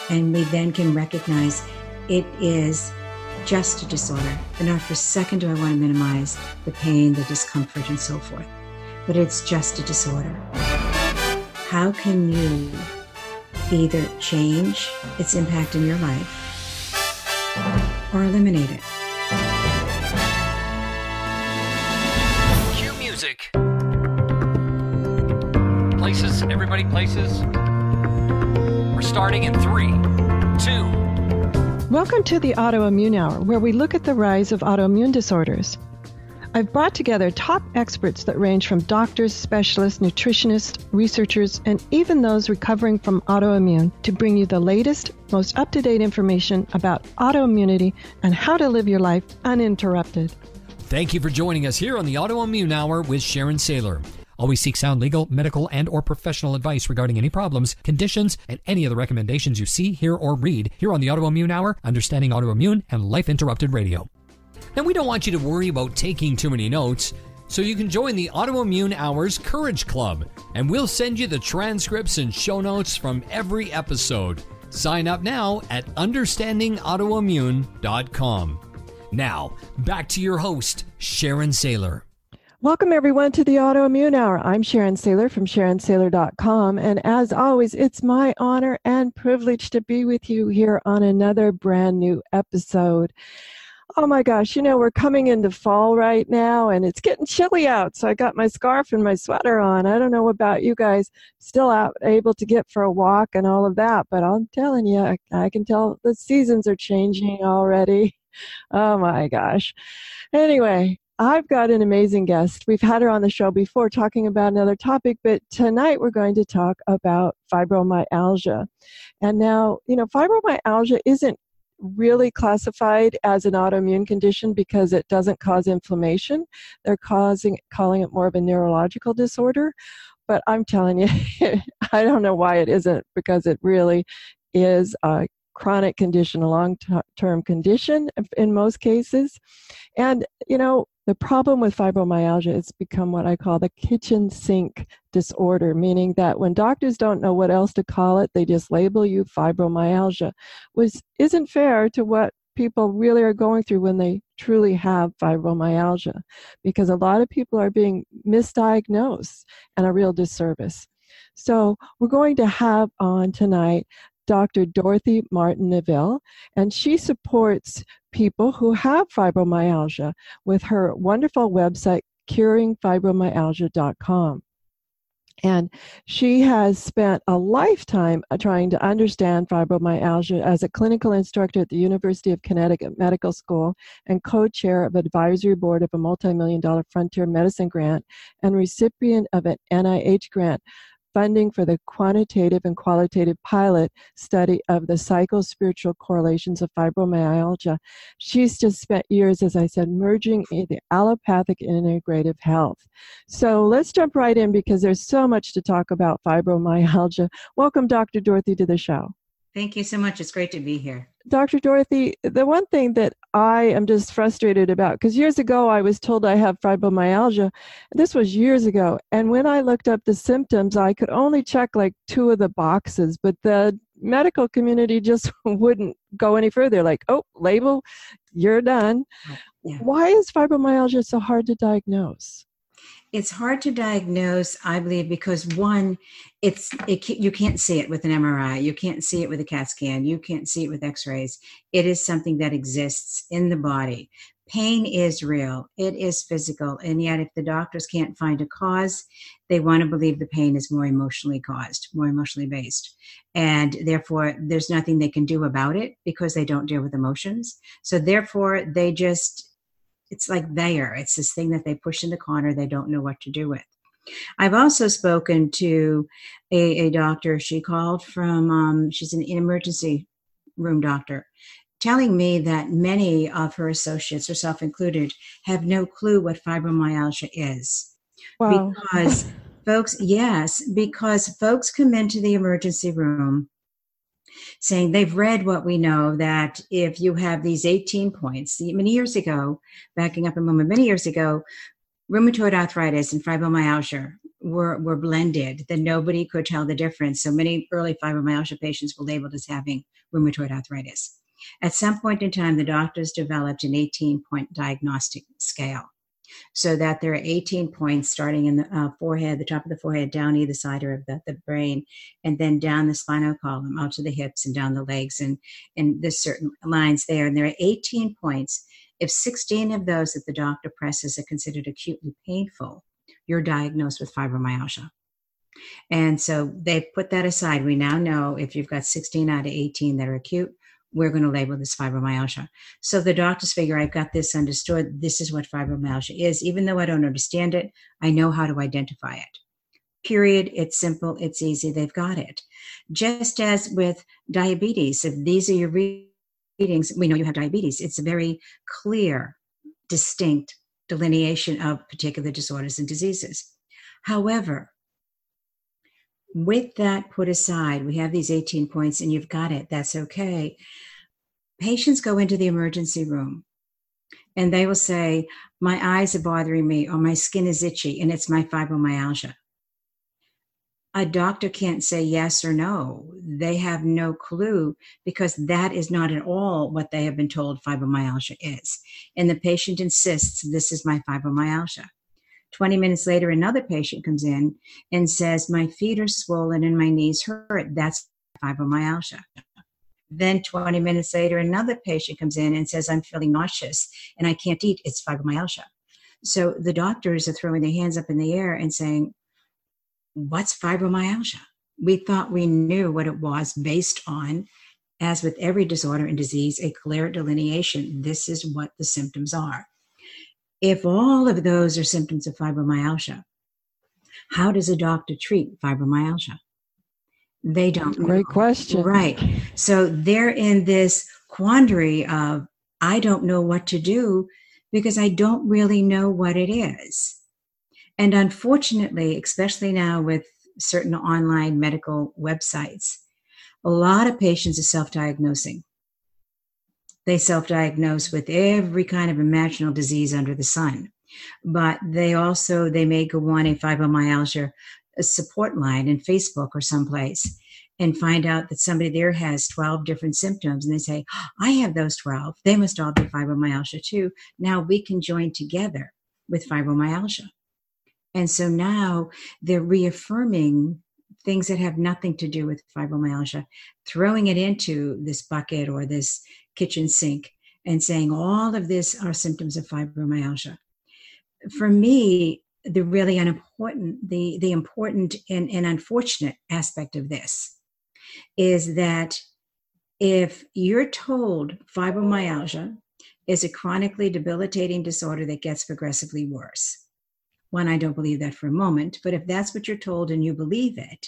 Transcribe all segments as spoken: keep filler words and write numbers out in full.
And we then can recognize it is just a disorder. And not for a second do I want to minimize the pain, the discomfort, and so forth. But it's just a disorder. How can you either change its impact in your life or eliminate it? Cue music. Places, everybody, places. We're starting in three, two. Welcome to the Autoimmune Hour, where we look at the rise of autoimmune disorders. I've brought together top experts that range from doctors, specialists, nutritionists, researchers, and even those recovering from autoimmune to bring you the latest, most up-to-date information about autoimmunity and how to live your life uninterrupted. Thank you for joining us here on the Autoimmune Hour with Sharon Saylor. Always seek sound legal, medical, and or professional advice regarding any problems, conditions, and any of the recommendations you see, hear, or read here on the Autoimmune Hour, Understanding Autoimmune, and Life Interrupted Radio. Now, we don't want you to worry about taking too many notes, so you can join the Autoimmune Hour's Courage Club, and we'll send you the transcripts and show notes from every episode. Sign up now at understanding autoimmune dot com. Now, back to your host, Sharon Saylor. Welcome, everyone, to the Autoimmune Hour. I'm Sharon Saylor from sharon saylor dot com, and as always, it's my honor and privilege to be with you here on another brand new episode. Oh my gosh, you know, we're coming into fall right now, and it's getting chilly out, so I got my scarf and my sweater on. I don't know about you guys, still out able to get for a walk and all of that, but I'm telling you, I, I can tell the seasons are changing already. Oh my gosh. Anyway, I've got an amazing guest. We've had her on the show before talking about another topic, but tonight we're going to talk about fibromyalgia. And now, you know, fibromyalgia isn't really classified as an autoimmune condition because it doesn't cause inflammation. They're causing, calling it more of a neurological disorder. But I'm telling you, I don't know why it isn't, because it really is a chronic condition, a long-term condition in most cases. And, you know, the problem with fibromyalgia is become what I call the kitchen sink disorder, meaning that when doctors don't know what else to call it, they just label you fibromyalgia, which isn't fair to what people really are going through when they truly have fibromyalgia, because a lot of people are being misdiagnosed and a real disservice. So we're going to have on tonight Doctor Dorothy Martin-Neville, and she supports people who have fibromyalgia with her wonderful website, curing fibromyalgia dot com. And she has spent a lifetime trying to understand fibromyalgia as a clinical instructor at the University of Connecticut Medical School and co-chair of advisory board of a multi-million dollar Frontier Medicine grant and recipient of an N I H grant funding for the quantitative and qualitative pilot study of the psychospiritual correlations of fibromyalgia. She's just spent years, as I said, merging in the allopathic and integrative health. So let's jump right in because there's so much to talk about fibromyalgia. Welcome, Doctor Dorothy, to the show. Thank you so much. It's great to be here. Doctor Dorothy, the one thing that I am just frustrated about, because years ago I was told I have fibromyalgia. This was years ago. And when I looked up the symptoms, I could only check like two of the boxes, but the medical community just wouldn't go any further. Like, oh, label, you're done. Yeah. Why is fibromyalgia so hard to diagnose? It's hard to diagnose, I believe, because one, it's it, you can't see it with an M R I. You can't see it with a CAT scan. You can't see it with x-rays. It is something that exists in the body. Pain is real. It is physical. And yet if the doctors can't find a cause, they want to believe the pain is more emotionally caused, more emotionally based. And therefore, there's nothing they can do about it because they don't deal with emotions. So therefore, they just... it's like there. It's this thing that they push in the corner they don't know what to do with. I've also spoken to a, a doctor. She called from, um, she's an emergency room doctor, telling me that many of her associates, herself included, have no clue what fibromyalgia is. Wow. Because folks, yes, because folks come into the emergency room saying they've read what we know, that if you have these eighteen points, many years ago, backing up a moment, many years ago, rheumatoid arthritis and fibromyalgia were, were blended, that nobody could tell the difference. So many early fibromyalgia patients were labeled as having rheumatoid arthritis. At some point in time, the doctors developed an eighteen-point diagnostic scale, so that there are eighteen points starting in the uh, forehead, the top of the forehead, down either side of the, the brain, and then down the spinal column, out to the hips and down the legs. And, and there's certain lines there. And there are eighteen points. If sixteen of those that the doctor presses are considered acutely painful, you're diagnosed with fibromyalgia. And so they put that aside. We now know if you've got sixteen out of eighteen that are acute, we're going to label this fibromyalgia. So the doctors figure, I've got this understood. This is what fibromyalgia is. Even though I don't understand it, I know how to identify it. Period. It's simple. It's easy. They've got it. Just as with diabetes, if these are your readings, we know you have diabetes. It's a very clear, distinct delineation of particular disorders and diseases. However, with that put aside, we have these eighteen points and you've got it. That's okay. Patients go into the emergency room and they will say, my eyes are bothering me or my skin is itchy and it's my fibromyalgia. A doctor can't say yes or no. They have no clue because that is not at all what they have been told fibromyalgia is. And the patient insists, this is my fibromyalgia. twenty minutes later, another patient comes in and says, my feet are swollen and my knees hurt. That's fibromyalgia. Then twenty minutes later, another patient comes in and says, I'm feeling nauseous and I can't eat. It's fibromyalgia. So the doctors are throwing their hands up in the air and saying, what's fibromyalgia? We thought we knew what it was based on, as with every disorder and disease, a clear delineation. This is what the symptoms are. If all of those are symptoms of fibromyalgia, how does a doctor treat fibromyalgia? They don't know. Great question. Right. So they're in this quandary of, I don't know what to do because I don't really know what it is. And unfortunately, especially now with certain online medical websites, a lot of patients are self-diagnosing. They self-diagnose with every kind of imaginable disease under the sun. But they also, they may go on a fibromyalgia support line in Facebook or someplace and find out that somebody there has twelve different symptoms. And they say, I have those twelve. They must all be fibromyalgia too. Now we can join together with fibromyalgia. And so now they're reaffirming things that have nothing to do with fibromyalgia, throwing it into this bucket or this kitchen sink and saying all of this are symptoms of fibromyalgia. For me, the really unimportant, the, the important and, and unfortunate aspect of this is that if you're told fibromyalgia is a chronically debilitating disorder that gets progressively worse, one, I don't believe that for a moment, but if that's what you're told and you believe it,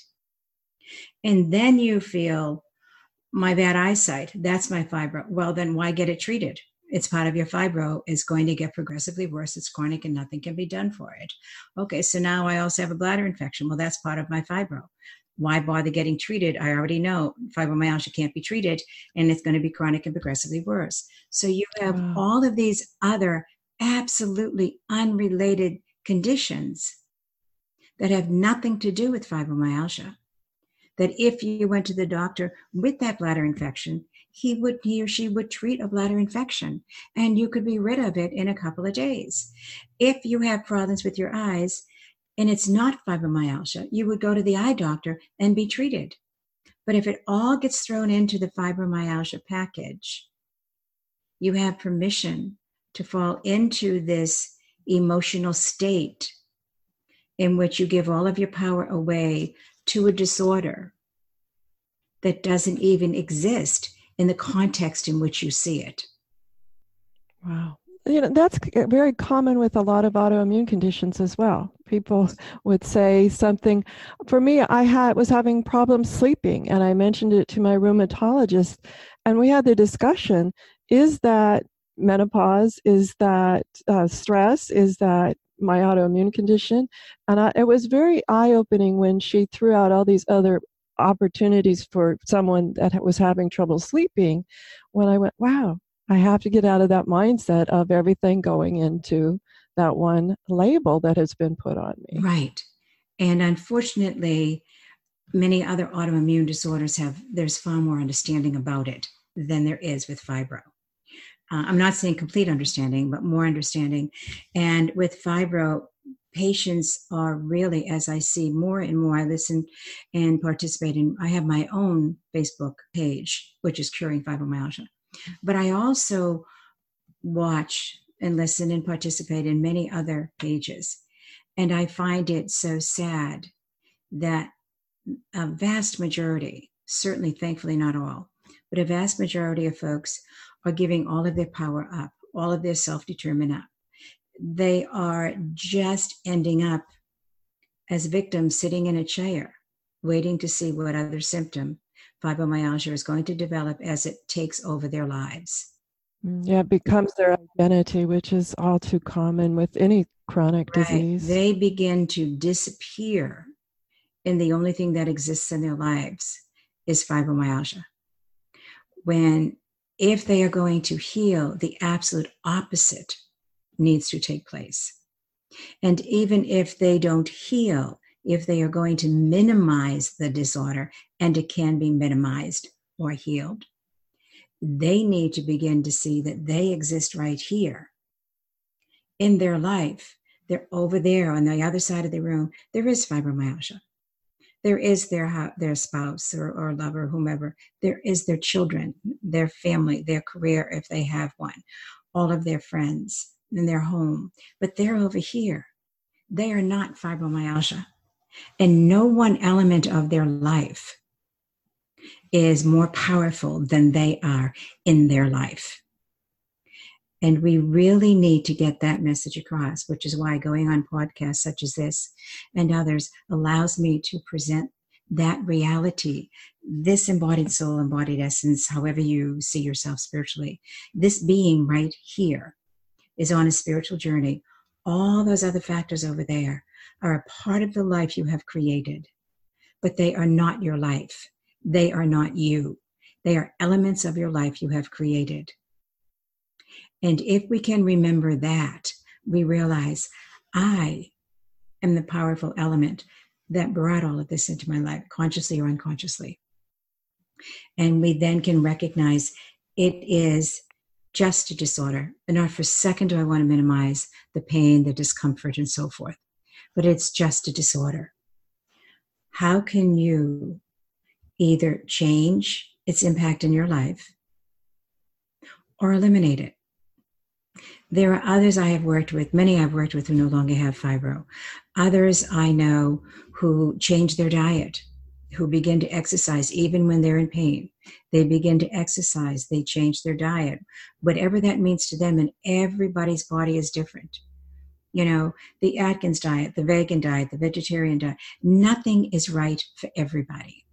and then you feel, my bad eyesight, that's my fibro, well, then why get it treated? It's part of your fibro. It's going to get progressively worse. It's chronic and nothing can be done for it. Okay, so now I also have a bladder infection. Well, that's part of my fibro. Why bother getting treated? I already know fibromyalgia can't be treated and it's going to be chronic and progressively worse. So you have wow. all of these other absolutely unrelated conditions that have nothing to do with fibromyalgia, that if you went to the doctor with that bladder infection, he would, he or she would treat a bladder infection and you could be rid of it in a couple of days. If you have problems with your eyes and it's not fibromyalgia, you would go to the eye doctor and be treated. But if it all gets thrown into the fibromyalgia package, you have permission to fall into this emotional state in which you give all of your power away to a disorder that doesn't even exist in the context in which you see it. Wow. You know, that's very common with a lot of autoimmune conditions as well. People would say something. For me, I had was having problems sleeping, and I mentioned it to my rheumatologist, and we had the discussion, is that menopause? Is that uh, stress? Is that my autoimmune condition? And I, it was very eye-opening when she threw out all these other opportunities for someone that was having trouble sleeping, when I went, wow, I have to get out of that mindset of everything going into that one label that has been put on me. Right. And unfortunately, many other autoimmune disorders have, there's far more understanding about it than there is with fibro. Uh, I'm not saying complete understanding, but more understanding. And with fibro, patients are really, as I see more and more, I listen and participate in, I have my own Facebook page, which is Curing Fibromyalgia. But I also watch and listen and participate in many other pages. And I find it so sad that a vast majority, certainly thankfully not all, but a vast majority of folks are giving all of their power up, all of their self-determined up. They are just ending up as victims sitting in a chair, waiting to see what other symptom fibromyalgia is going to develop as it takes over their lives. Yeah, it becomes their identity, which is all too common with any chronic Right. disease. They begin to disappear, and the only thing that exists in their lives is fibromyalgia. When, if they are going to heal, the absolute opposite needs to take place. And even if they don't heal, if they are going to minimize the disorder, and it can be minimized or healed, they need to begin to see that they exist right here in their life. They're over there on the other side of the room. There is fibromyalgia. There is their their spouse or, or lover, whomever. There is their children, their family, their career, if they have one, all of their friends in their home. But they're over here. They are not fibromyalgia. And no one element of their life is more powerful than they are in their life. And we really need to get that message across, which is why going on podcasts such as this and others allows me to present that reality, this embodied soul, embodied essence, however you see yourself spiritually. This being right here is on a spiritual journey. All those other factors over there are a part of the life you have created, but they are not your life. They are not you. They are elements of your life you have created. And if we can remember that, we realize I am the powerful element that brought all of this into my life, consciously or unconsciously. And we then can recognize it is just a disorder. And not for a second do I want to minimize the pain, the discomfort, and so forth. But it's just a disorder. How can you either change its impact in your life or eliminate it? There are others I have worked with, many I've worked with who no longer have fibro. Others I know who change their diet, who begin to exercise even when they're in pain. They begin to exercise, they change their diet, whatever that means to them, and everybody's body is different. You know, the Atkins diet, the vegan diet, the vegetarian diet, nothing is right for everybody.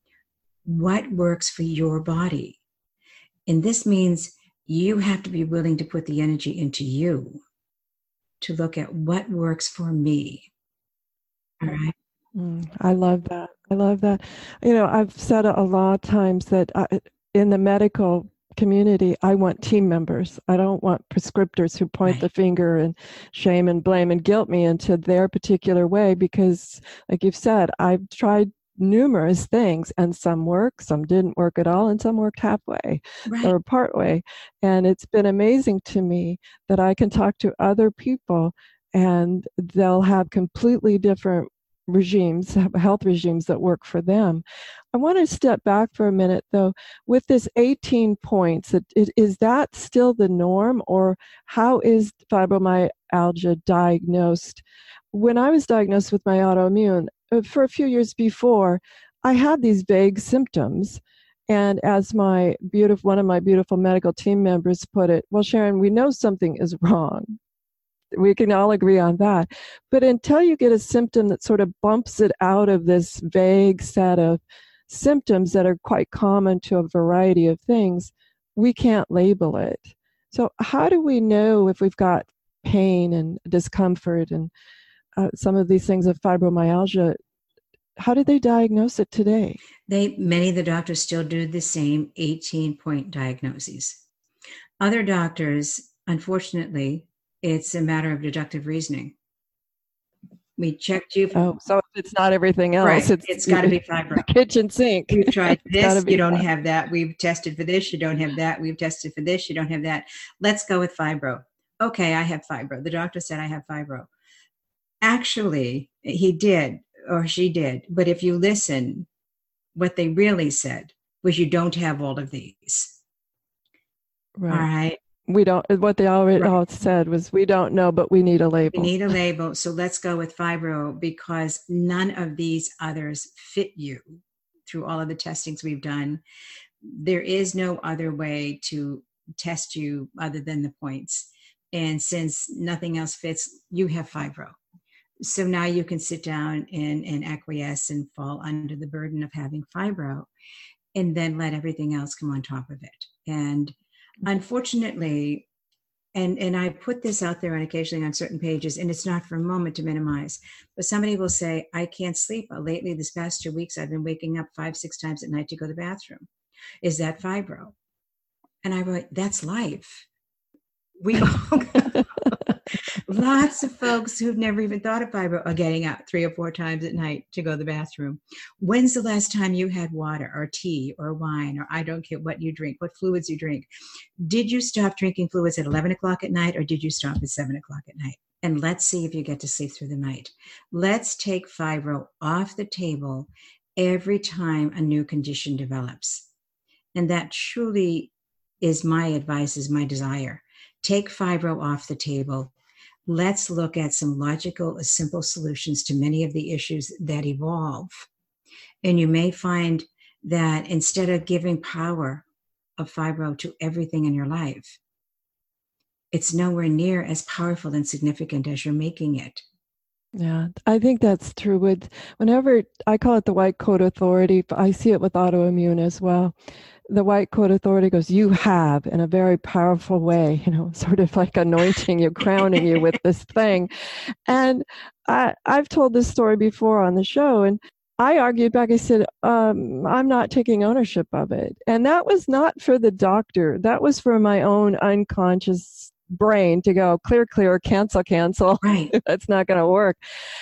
What works for your body? And this means you have to be willing to put the energy into you to look at what works for me. All right. Mm, I love that. I love that. You know, I've said a lot of times that I, in the medical community, I want team members. I don't want prescriptors who point Right. the finger and shame and blame and guilt me into their particular way, because like you've said, I've tried numerous things, and some work, some didn't work at all, and some worked halfway Right. or part way. And it's been amazing to me that I can talk to other people and they'll have completely different regimes, health regimes that work for them. I want to step back for a minute, though. With this eighteen points, it, it, is that still the norm, or how is fibromyalgia diagnosed? When I was diagnosed with my autoimmune, for a few years before, I had these vague symptoms. And as my beautiful, one of my beautiful medical team members put it, well, Sharon, we know something is wrong. We can all agree on that. But until you get a symptom that sort of bumps it out of this vague set of symptoms that are quite common to a variety of things, we can't label it. So how do we know if we've got pain and discomfort and uh, some of these things of fibromyalgia? How do they diagnose it today? They, many of the doctors still do the same eighteen-point diagnoses. Other doctors, unfortunately, It's a matter of deductive reasoning. We checked you. Oh, so if it's not everything else, right. it's, it's got to be fibro. The kitchen sink. We've tried this, you don't fibro. have that. We've tested for this, you don't have that. We've tested for this, you don't have that. Let's go with fibro. Okay, I have fibro. The doctor said I have fibro. Actually, he did, or she did. But if you listen, what they really said was you don't have all of these. Right. All right. We don't, what they already right. all said was, we don't know, but we need a label. We need a label. So let's go with fibro, because none of these others fit you through all of the testings we've done. There is no other way to test you other than the points. And since nothing else fits, you have fibro. So now you can sit down and, and acquiesce and fall under the burden of having fibro, and then let everything else come on top of it. And unfortunately, and, and I put this out there on occasionally on certain pages, and it's not for a moment to minimize, but somebody will say, I can't sleep. Lately, this past two weeks, I've been waking up five, six times at night to go to the bathroom. Is that fibro? And I wrote, that's life. We all, lots of folks who've never even thought of fibro are getting up three or four times at night to go to the bathroom. When's the last time you had water or tea or wine, or I don't care what you drink, what fluids you drink? Did you stop drinking fluids at eleven o'clock at night, or did you stop at seven o'clock at night? And let's see if you get to sleep through the night. Let's take fibro off the table every time a new condition develops. And that truly is my advice, is my desire. Take fibro off the table. Let's look at some logical, simple solutions to many of the issues that evolve. And you may find that instead of giving power of fibro to everything in your life, it's nowhere near as powerful and significant as you're making it. Yeah, I think that's true. With whenever I call it the white coat authority, I see it with autoimmune as well. The white coat authority goes, you have, in a very powerful way, you know, sort of like anointing you, crowning you with this thing. And I, I've told this story before on the show, and I argued back. I said, um, I'm not taking ownership of it. And that was not for the doctor. That was for my own unconscious brain to go, clear, clear, cancel, cancel. Right. That's not going to work.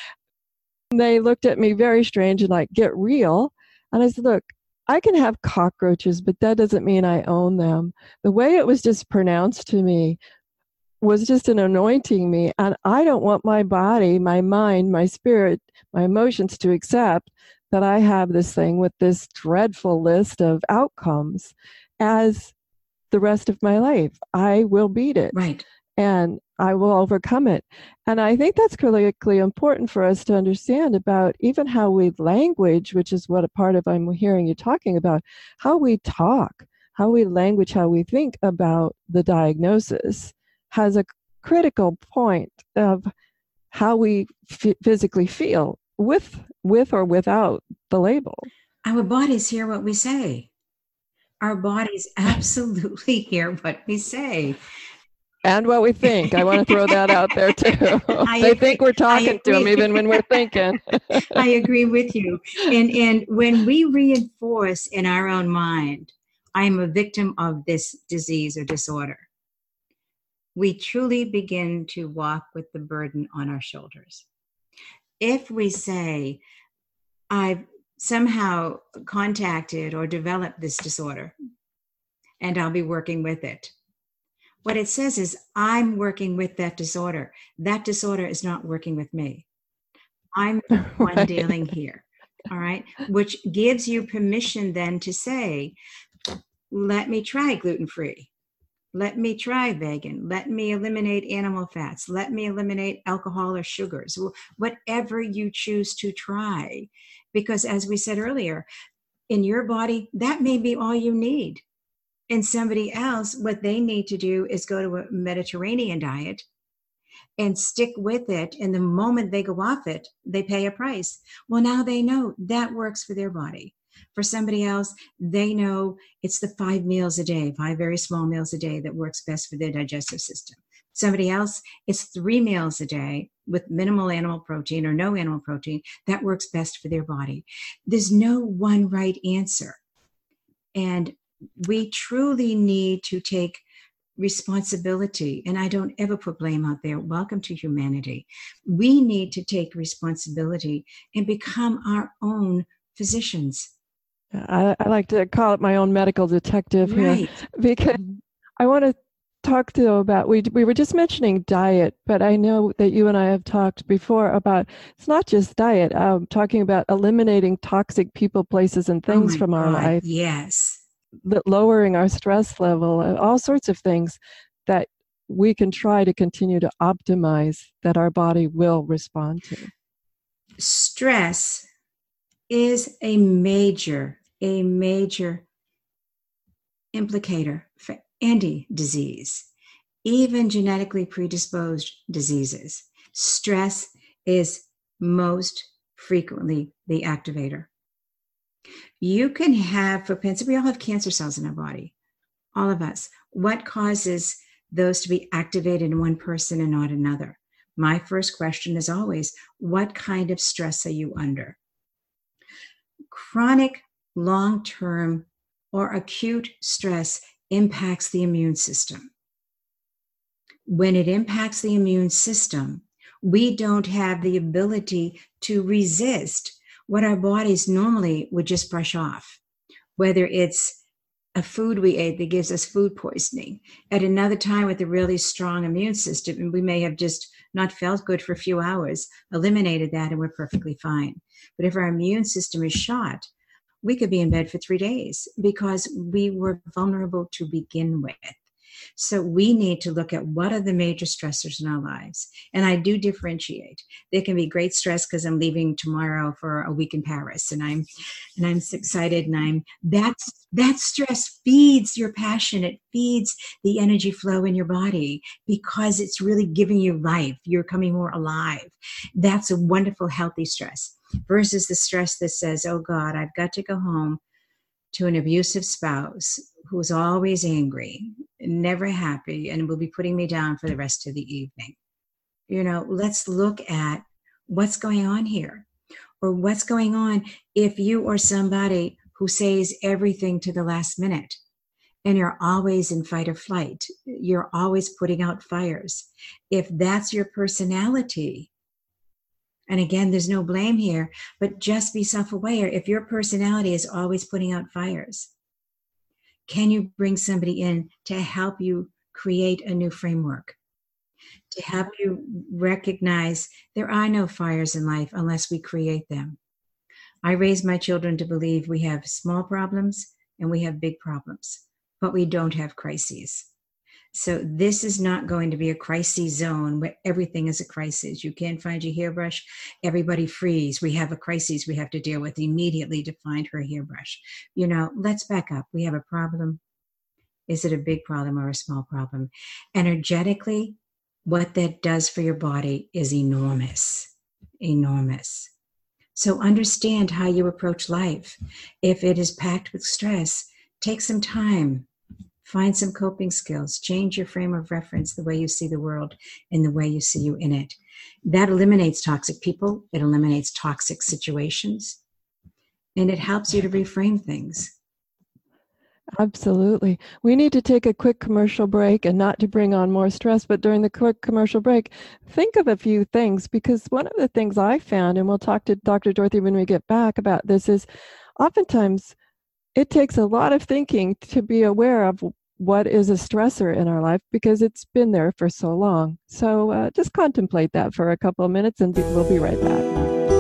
And they looked at me very strange and like, get real. And I said, look, I can have cockroaches, but that doesn't mean I own them. The way it was just pronounced to me was just an anointing me. And I don't want my body, my mind, my spirit, my emotions to accept that I have this thing with this dreadful list of outcomes as the rest of my life. I will beat it. Right. And I will overcome it. And I think that's critically important for us to understand about even how we language, which is what a part of I'm hearing you talking about, how we talk, how we language, how we think about the diagnosis has a critical point of how we f- physically feel with, with or without the label. Our bodies hear what we say. Our bodies absolutely hear what we say. And what we think. I want to throw that out there too. I they agree. think we're talking to them even when we're thinking. I agree with you. And and when we reinforce in our own mind, I'm a victim of this disease or disorder, we truly begin to walk with the burden on our shoulders. If we say, I've somehow contacted or developed this disorder, and I'll be working with it, what it says is, I'm working with that disorder. That disorder is not working with me. I'm the one right. dealing here. All right. Which gives you permission then to say, let me try gluten-free. Let me try vegan. Let me eliminate animal fats. Let me eliminate alcohol or sugars. Whatever you choose to try. Because as we said earlier, in your body, that may be all you need. And somebody else, what they need to do is go to a Mediterranean diet and stick with it. And the moment they go off it, they pay a price. Well, now they know that works for their body. For somebody else, they know it's the five meals a day, five very small meals a day that works best for their digestive system. Somebody else, it's three meals a day with minimal animal protein or no animal protein that works best for their body. There's no one right answer. And we truly need to take responsibility, and I don't ever put blame out there. Welcome to humanity. We need to take responsibility and become our own physicians. I, I like to call it my own medical detective Right. here, because I want to talk to you about, we, we were just mentioning diet, but I know that you and I have talked before about, it's not just diet, um, talking about eliminating toxic people, places, and things oh from our God, life. Yes. Lowering our stress level, all sorts of things that we can try to continue to optimize that our body will respond to. Stress is a major, a major implicator for any disease, even genetically predisposed diseases. Stress is most frequently the activator. You can have propensity, we all have cancer cells in our body, all of us. What causes those to be activated in one person and not another? My first question is always, what kind of stress are you under? Chronic, long-term, or acute stress impacts the immune system. When it impacts the immune system, we don't have the ability to resist what our bodies normally would just brush off, whether it's a food we ate that gives us food poisoning. At another time with a really strong immune system, and we may have just not felt good for a few hours, eliminated that, and we're perfectly fine. But if our immune system is shot, we could be in bed for three days because we were vulnerable to begin with. So we need to look at what are the major stressors in our lives. And I do differentiate. There can be great stress because I'm leaving tomorrow for a week in Paris, and I'm and I'm excited, and I'm that's that stress feeds your passion. It feeds the energy flow in your body because it's really giving you life. You're coming more alive. That's a wonderful, healthy stress versus the stress that says, oh God, I've got to go home to an abusive spouse who's always angry, never happy, and will be putting me down for the rest of the evening. You know, let's look at what's going on here, or what's going on if you are somebody who says everything to the last minute and you're always in fight or flight. You're always putting out fires. If that's your personality, and again, there's no blame here, but just be self-aware. If your personality is always putting out fires, can you bring somebody in to help you create a new framework, to help you recognize there are no fires in life unless we create them? I raise my children to believe we have small problems and we have big problems, but we don't have crises. So this is not going to be a crisis zone where everything is a crisis. You can't find your hairbrush, everybody freeze. We have a crisis we have to deal with immediately to find her hairbrush. You know, let's back up. We have a problem. Is it a big problem or a small problem? Energetically, what that does for your body is enormous, enormous. So understand how you approach life. If it is packed with stress, take some time. Find some coping skills. Change your frame of reference, the way you see the world and the way you see you in it. That eliminates toxic people. It eliminates toxic situations. And it helps you to reframe things. Absolutely. We need to take a quick commercial break, and not to bring on more stress, but during the quick commercial break, think of a few things, because one of the things I found, and we'll talk to Doctor Dorothy when we get back about this, is oftentimes it takes a lot of thinking to be aware of what is a stressor in our life because it's been there for so long. So uh, just contemplate that for a couple of minutes, and we'll be right back.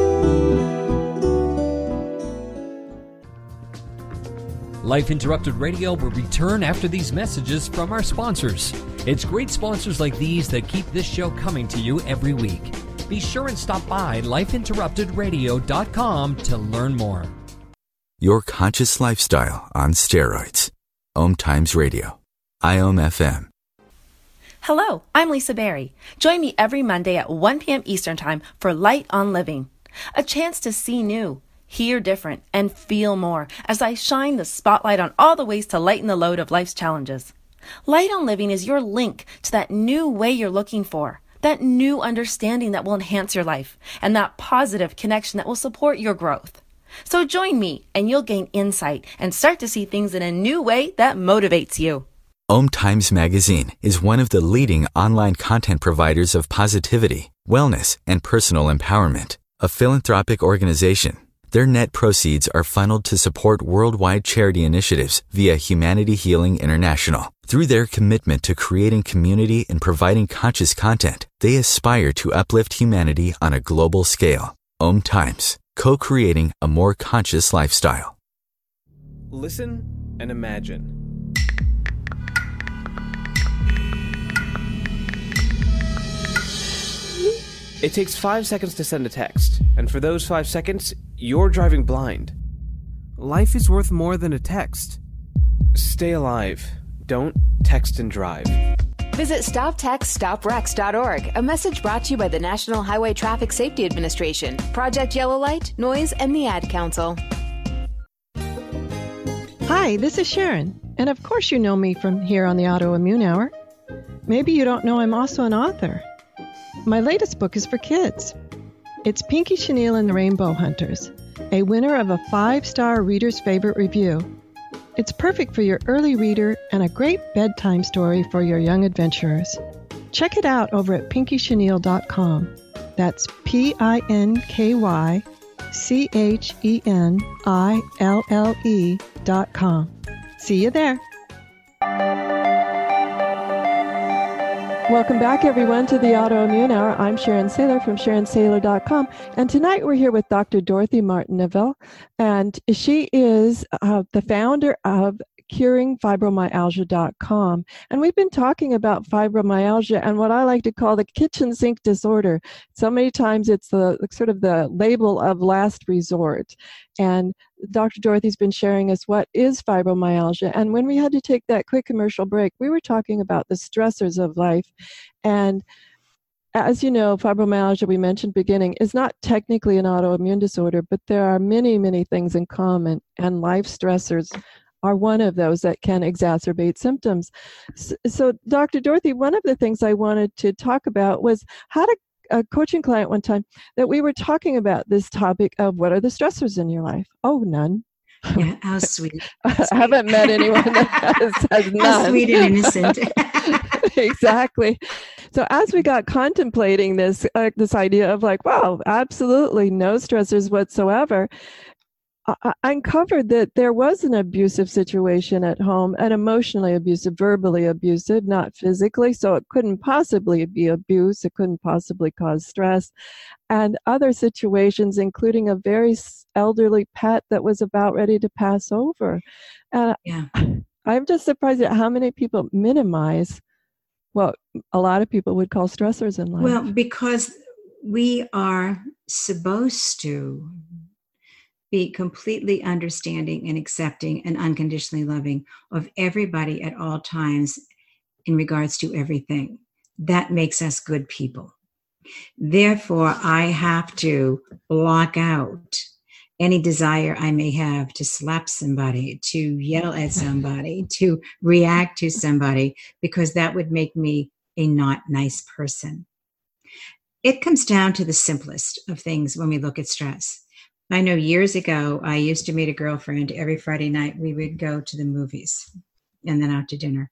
Life Interrupted Radio will return after these messages from our sponsors. It's great sponsors like these that keep this show coming to you every week. Be sure and stop by life interrupted radio dot com to learn more. Your conscious lifestyle on steroids. Om Times Radio. I O M F M. Hello, I'm Lisa Berry. Join me every Monday at one p.m. Eastern Time for Light on Living. A chance to see new, hear different, and feel more as I shine the spotlight on all the ways to lighten the load of life's challenges. Light on Living is your link to that new way you're looking for, that new understanding that will enhance your life, and that positive connection that will support your growth. So join me and you'll gain insight and start to see things in a new way that motivates you. Om Times Magazine is one of the leading online content providers of positivity, wellness, and personal empowerment. A philanthropic organization, their net proceeds are funneled to support worldwide charity initiatives via Humanity Healing International. Through their commitment to creating community and providing conscious content, they aspire to uplift humanity on a global scale. Om Times, co-creating a more conscious lifestyle. Listen and imagine. It takes five seconds to send a text, and for those five seconds, you're driving blind. Life is worth more than a text. Stay alive. Don't text and drive. Visit stop text stop wrecks dot org, a message brought to you by the National Highway Traffic Safety Administration, Project Yellow Light, Noise, and the Ad Council. Hi, this is Sharon, and of course you know me from here on the Autoimmune Hour. Maybe you don't know I'm also an author. My latest book is for kids. It's Pinky Chenille and the Rainbow Hunters, a winner of a five-star Reader's Favorite review. It's perfect for your early reader and a great bedtime story for your young adventurers. Check it out over at pinky chenille dot com. That's P I N K Y C H E N I L L E dot com. See you there. Welcome back, everyone, to the Autoimmune Hour. I'm Sharon Saylor from sharon saylor dot com. And tonight we're here with Doctor Dorothy Martin-Neville. And she is uh, the founder of curing fibromyalgia dot com. And we've been talking about fibromyalgia and what I like to call the kitchen sink disorder. So many times it's the sort of the label of last resort. And Doctor Dorothy's been sharing us what is fibromyalgia. And when we had to take that quick commercial break, we were talking about the stressors of life. And as you know, fibromyalgia, we mentioned beginning, is not technically an autoimmune disorder, but there are many, many things in common. And life stressors are one of those that can exacerbate symptoms. So, so Doctor Dorothy, one of the things I wanted to talk about was how to a coaching client one time that we were talking about this topic of what are the stressors in your life? Oh, none. Yeah, how sweet. I haven't met anyone that has, has none. How sweet and innocent. Exactly. So as we got contemplating this, uh, this idea of like, wow, absolutely no stressors whatsoever, I uncovered that there was an abusive situation at home, an emotionally abusive, verbally abusive, not physically. So it couldn't possibly be abuse. It couldn't possibly cause stress. And other situations, including a very elderly pet that was about ready to pass over. And yeah. I'm just surprised at how many people minimize what a lot of people would call stressors in life. Well, because we are supposed to be completely understanding and accepting and unconditionally loving of everybody at all times in regards to everything. That makes us good people. Therefore, I have to block out any desire I may have to slap somebody, to yell at somebody, to react to somebody, because that would make me a not nice person. It comes down to the simplest of things when we look at stress. I know years ago, I used to meet a girlfriend every Friday night. We would go to the movies and then out to dinner.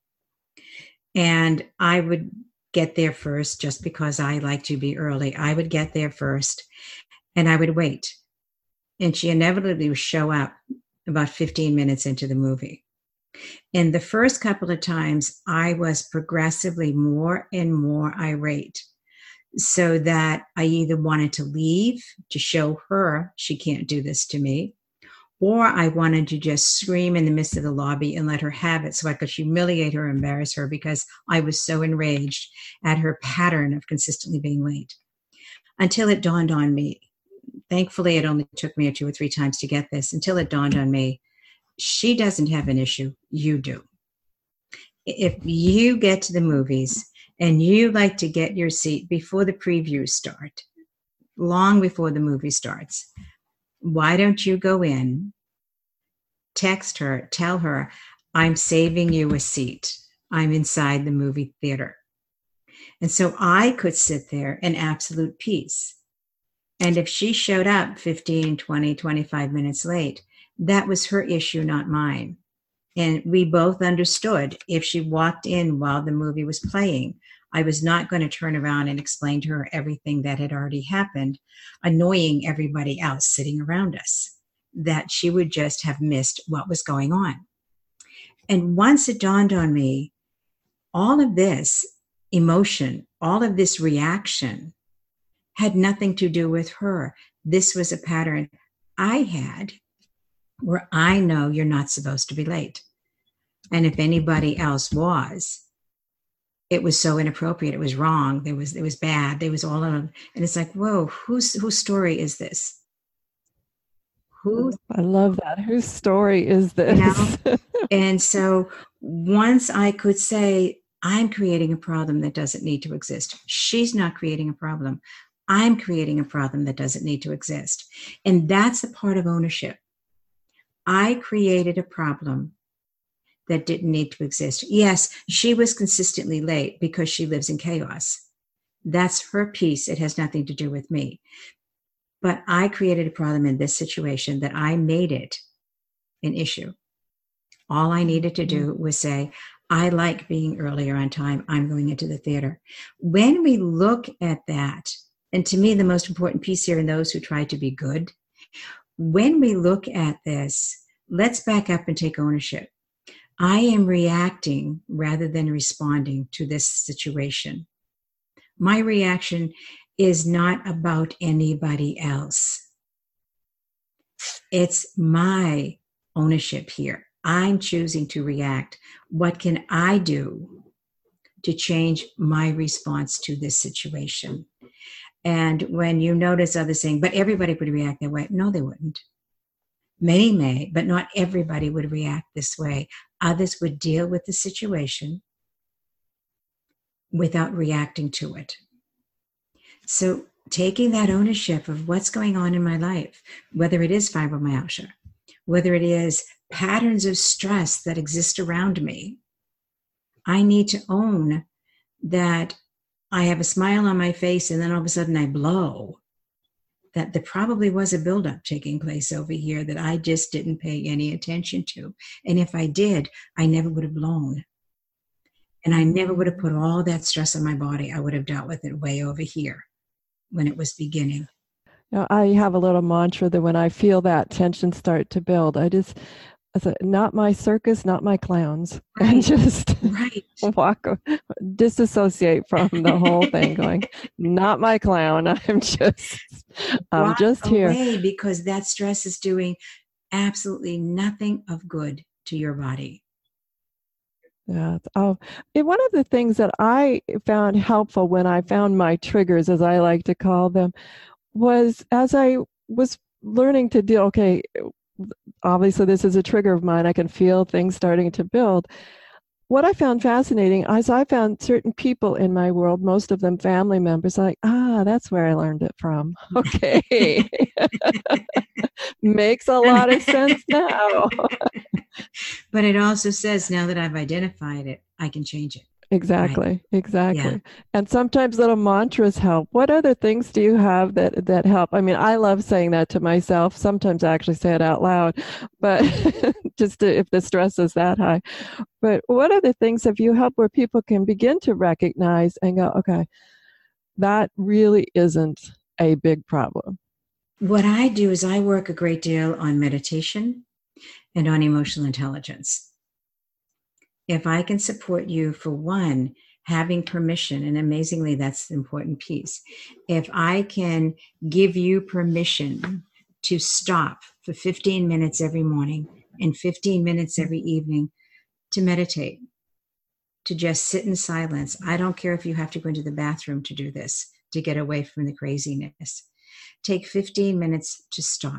And I would get there first just because I like to be early. I would get there first and I would wait. And she inevitably would show up about fifteen minutes into the movie. And the first couple of times, I was progressively more and more irate, so that I either wanted to leave to show her she can't do this to me, or I wanted to just scream in the midst of the lobby and let her have it so I could humiliate her, embarrass her, because I was so enraged at her pattern of consistently being late. Until it dawned on me, thankfully it only took me two or three times to get this, until it dawned on me, she doesn't have an issue, you do. If you get to the movies and you like to get your seat before the previews start, long before the movie starts, why don't you go in, text her, tell her, I'm saving you a seat. I'm inside the movie theater. And so I could sit there in absolute peace. And if she showed up fifteen, twenty, twenty-five minutes late, that was her issue, not mine. And we both understood if she walked in while the movie was playing, I was not going to turn around and explain to her everything that had already happened, annoying everybody else sitting around us, that she would just have missed what was going on. And once it dawned on me, all of this emotion, all of this reaction had nothing to do with her. This was a pattern I had where I know you're not supposed to be late. And if anybody else was, it was so inappropriate. It was wrong. There was, it was bad. There was all of them. And it's like, whoa, whose, whose story is this? Who? I love that. Whose story is this? You know? And so once I could say, I'm creating a problem that doesn't need to exist. She's not creating a problem. I'm creating a problem that doesn't need to exist. And that's a part of ownership. I created a problem that didn't need to exist. Yes, she was consistently late because she lives in chaos. That's her piece. It has nothing to do with me. But I created a problem in this situation that I made it an issue. All I needed to do was say, I like being earlier on time. I'm going into the theater. When we look at that, and to me, the most important piece here in those who try to be good, when we look at this, let's back up and take ownership. I am reacting rather than responding to this situation. My reaction is not about anybody else. It's my ownership here. I'm choosing to react. What can I do to change my response to this situation? And when you notice others saying, but everybody would react that way. No, they wouldn't. Many may, but not everybody would react this way. Others would deal with the situation without reacting to it. So taking that ownership of what's going on in my life, whether it is fibromyalgia, whether it is patterns of stress that exist around me, I need to own that I have a smile on my face and then all of a sudden I blow. That there probably was a buildup taking place over here that I just didn't pay any attention to. And if I did, I never would have blown. And I never would have put all that stress on my body. I would have dealt with it way over here when it was beginning. You know, I have a little mantra that when I feel that tension start to build, I just, I said, not my circus, not my clowns, right. and just right. walk, disassociate from the whole thing, going, not my clown. I'm just, I'm walk just here. Away because that stress is doing absolutely nothing of good to your body. Yeah. Oh, and one of the things that I found helpful when I found my triggers, as I like to call them, was as I was learning to deal, okay, obviously this is a trigger of mine. I can feel things starting to build. What I found fascinating is I found certain people in my world, most of them family members, like, ah, that's where I learned it from. Okay. Makes a lot of sense now. But it also says now that I've identified it, I can change it. Exactly, right? exactly. Yeah. And sometimes little mantras help. What other things do you have that, that help? I mean, I love saying that to myself. Sometimes I actually say it out loud, but just to, if the stress is that high. But what other things have you helped where people can begin to recognize and go, okay, that really isn't a big problem? What I do is I work a great deal on meditation and on emotional intelligence. If I can support you for one, having permission, and amazingly, that's the important piece. If I can give you permission to stop for fifteen minutes every morning and fifteen minutes every evening to meditate, to just sit in silence. I don't care if you have to go into the bathroom to do this, to get away from the craziness. Take fifteen minutes to stop.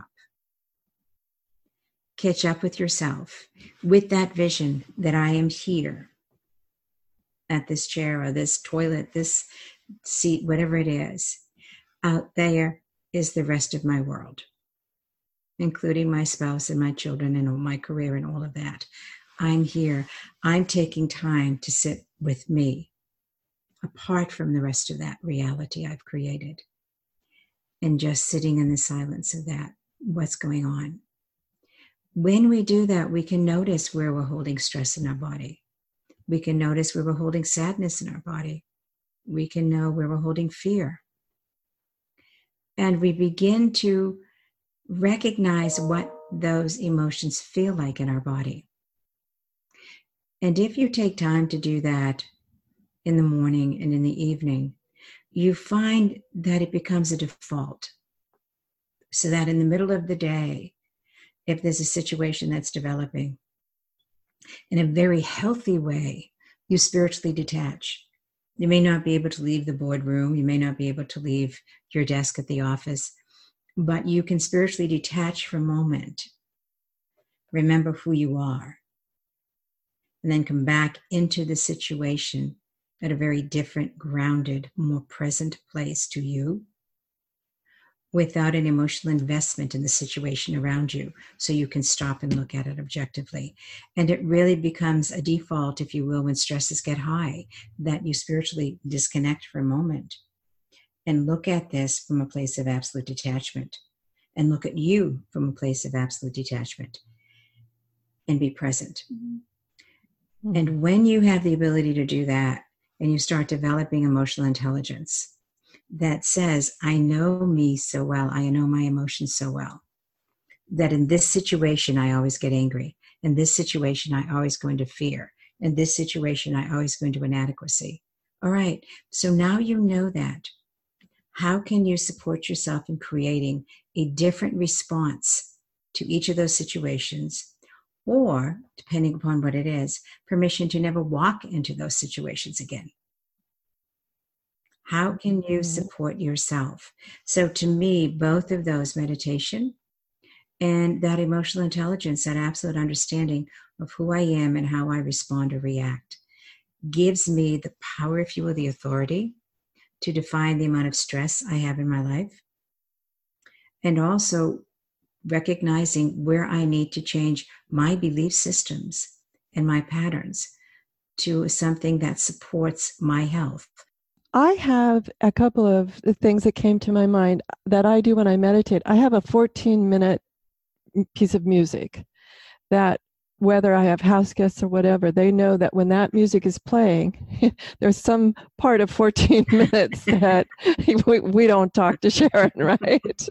Catch up with yourself with that vision that I am here at this chair or this toilet, this seat, whatever it is. Out there is the rest of my world, including my spouse and my children and my career and all of that. I'm here. I'm taking time to sit with me apart from the rest of that reality I've created and just sitting in the silence of that, what's going on. When we do that, we can notice where we're holding stress in our body. We can notice where we're holding sadness in our body. We can know where we're holding fear. And we begin to recognize what those emotions feel like in our body. And if you take time to do that in the morning and in the evening, you find that it becomes a default. So that in the middle of the day, if there's a situation that's developing, in a very healthy way, you spiritually detach. You may not be able to leave the boardroom. You may not be able to leave your desk at the office, but you can spiritually detach for a moment. Remember who you are. And then come back into the situation at a very different, grounded, more present place to you, without an emotional investment in the situation around you, so you can stop and look at it objectively. And it really becomes a default, if you will, when stresses get high, that you spiritually disconnect for a moment and look at this from a place of absolute detachment, and look at you from a place of absolute detachment, and be present. Mm-hmm. And when you have the ability to do that, and you start developing emotional intelligence, that says, I know me so well, I know my emotions so well, that in this situation, I always get angry. In this situation, I always go into fear. In this situation, I always go into inadequacy. All right, so now you know that. How can you support yourself in creating a different response to each of those situations? Or, depending upon what it is, permission to never walk into those situations again. How can you support yourself? So to me, both of those, meditation and that emotional intelligence, that absolute understanding of who I am and how I respond or react, gives me the power, if you will, the authority to define the amount of stress I have in my life. And also recognizing where I need to change my belief systems and my patterns to something that supports my health. I have a couple of things that came to my mind that I do when I meditate. I have a fourteen minute piece of music that, whether I have house guests or whatever, they know that when that music is playing, there's some part of fourteen minutes that we, we don't talk to Sharon, right?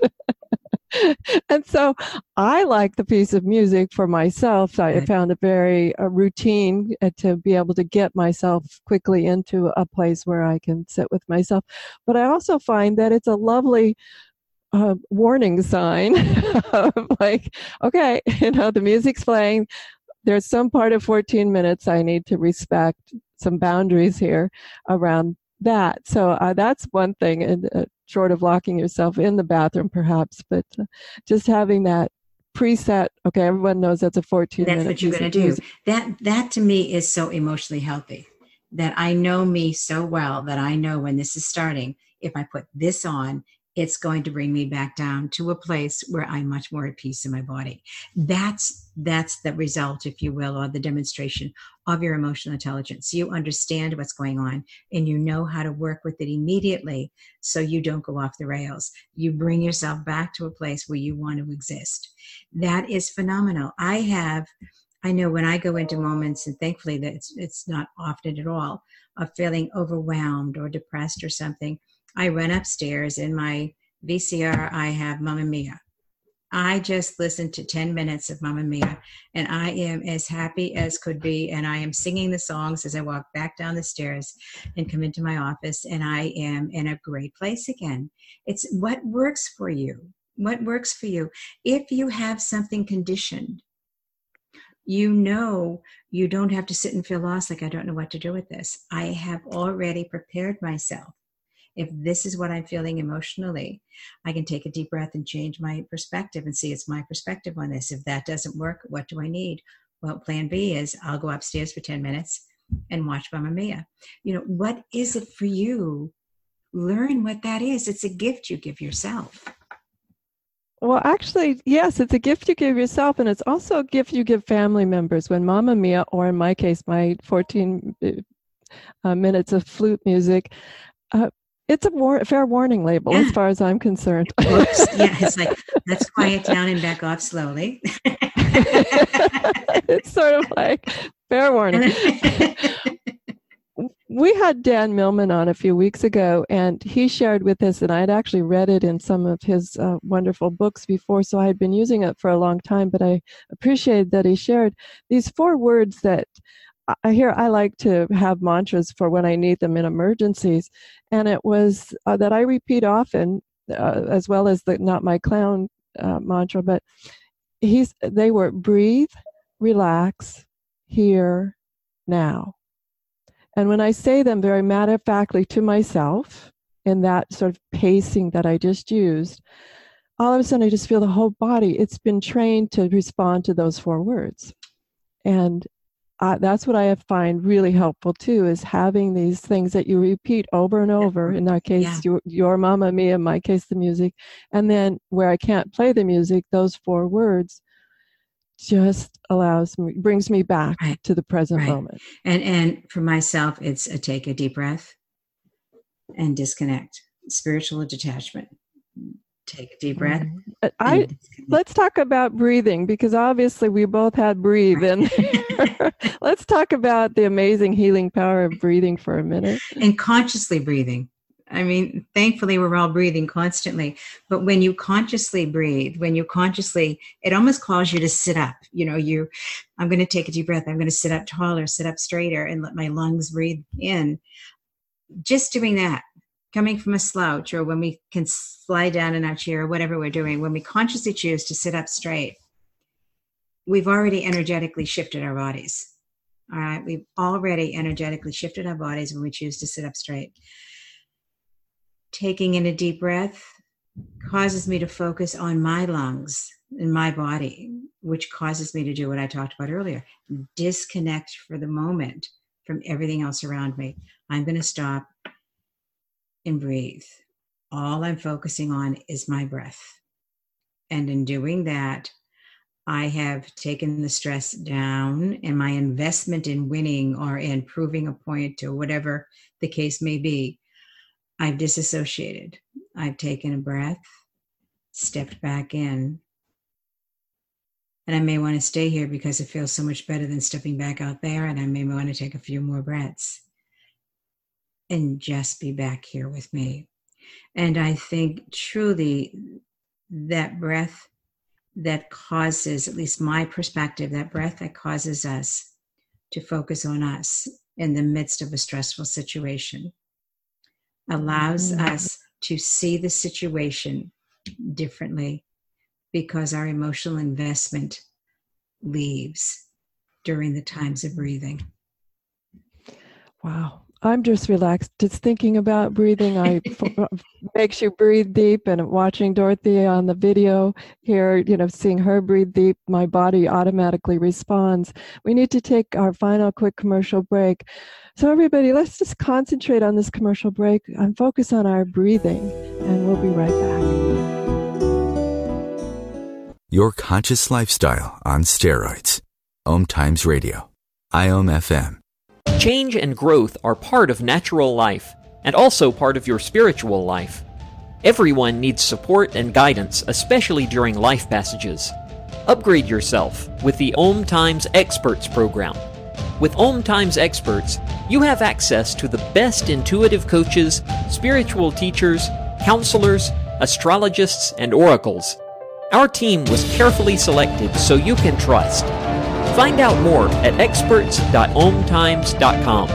And so I like the piece of music for myself. I found it very uh, routine uh, to be able to get myself quickly into a place where I can sit with myself. But I also find that it's a lovely uh, warning sign of like, okay, you know, the music's playing. There's some part of fourteen minutes I need to respect some boundaries here around that. So uh, that's one thing, and uh, short of locking yourself in the bathroom perhaps, but uh, just having that preset, okay, everyone knows that's a fourteen minute. That's what you're going to do. That, that to me is so emotionally healthy, that I know me so well that I know when this is starting, if I put this on, it's going to bring me back down to a place where I'm much more at peace in my body. That's that's the result, if you will, or the demonstration of your emotional intelligence. You understand what's going on and you know how to work with it immediately so you don't go off the rails. You bring yourself back to a place where you want to exist. That is phenomenal. I have, I know when I go into moments, and thankfully that it's, it's not often at all, of feeling overwhelmed or depressed or something, I run upstairs. In my V C R, I have Mamma Mia. I just listened to ten minutes of Mamma Mia, and I am as happy as could be, and I am singing the songs as I walk back down the stairs and come into my office, and I am in a great place again. It's what works for you. What works for you. If you have something conditioned, you know you don't have to sit and feel lost like, I don't know what to do with this. I have already prepared myself. If this is what I'm feeling emotionally, I can take a deep breath and change my perspective and see it's my perspective on this. If that doesn't work, what do I need? Well, plan B is I'll go upstairs for ten minutes and watch Mamma Mia. You know, what is it for you? Learn what that is. It's a gift you give yourself. Well, actually, yes, it's a gift you give yourself, and it's also a gift you give family members. When Mamma Mia, or in my case, my fourteen uh, minutes of flute music, uh, it's a war- fair warning label, yeah, as far as I'm concerned. Oops. Yeah, it's like, let's quiet down and back off slowly. It's sort of like fair warning. We had Dan Millman on a few weeks ago, and he shared with us, and I had actually read it in some of his uh, wonderful books before, so I had been using it for a long time, but I appreciated that he shared these four words that I hear I like to have mantras for when I need them in emergencies, and it was uh, that I repeat often, uh, as well as the Not My Clown uh, mantra, but he's they were breathe, relax, here, now. And when I say them very matter-of-factly to myself, in that sort of pacing that I just used, all of a sudden I just feel the whole body, it's been trained to respond to those four words. And uh, that's what I find really helpful too, is having these things that you repeat over and over, in our case, yeah. your, your Mamma Mia, in my case, the music. And then where I can't play the music, those four words just allows me, brings me back right. to the present right. moment. And and for myself, it's a take a deep breath and disconnect. Spiritual detachment. Take a deep breath. Mm. I let's talk about breathing, because obviously we both had breathe, and let's talk about the amazing healing power of breathing for a minute. And consciously breathing. I mean, thankfully, we're all breathing constantly. But when you consciously breathe, when you consciously, it almost calls you to sit up. You know, you, I'm going to take a deep breath. I'm going to sit up taller, sit up straighter, and let my lungs breathe in. Just doing that, coming from a slouch, or when we can slide down in our chair, or whatever we're doing, when we consciously choose to sit up straight, we've already energetically shifted our bodies. All right. We've already energetically shifted our bodies when we choose to sit up straight. Taking in a deep breath causes me to focus on my lungs and my body, which causes me to do what I talked about earlier, disconnect for the moment from everything else around me. I'm going to stop and breathe. All I'm focusing on is my breath. And in doing that, I have taken the stress down, and my investment in winning or in proving a point, or whatever the case may be, I've disassociated. I've taken a breath, stepped back in, and I may want to stay here because it feels so much better than stepping back out there, and I may want to take a few more breaths and just be back here with me. And I think truly that breath that causes, at least my perspective, that breath that causes us to focus on us in the midst of a stressful situation allows mm-hmm. us to see the situation differently, because our emotional investment leaves during the times of breathing. Wow. I'm just relaxed. Just thinking about breathing, I makes you breathe deep. And watching Dorothy on the video here, you know, seeing her breathe deep, my body automatically responds. We need to take our final quick commercial break. So everybody, let's just concentrate on this commercial break and focus on our breathing, and we'll be right back. Your conscious lifestyle on steroids. Om Times Radio. I O M F M. Change and growth are part of natural life, and also part of your spiritual life. Everyone needs support and guidance, especially during life passages. Upgrade yourself with the Om Times Experts program. With Om Times Experts, you have access to the best intuitive coaches, spiritual teachers, counselors, astrologists, and oracles. Our team was carefully selected so you can trust. Find out more at experts dot om times dot com.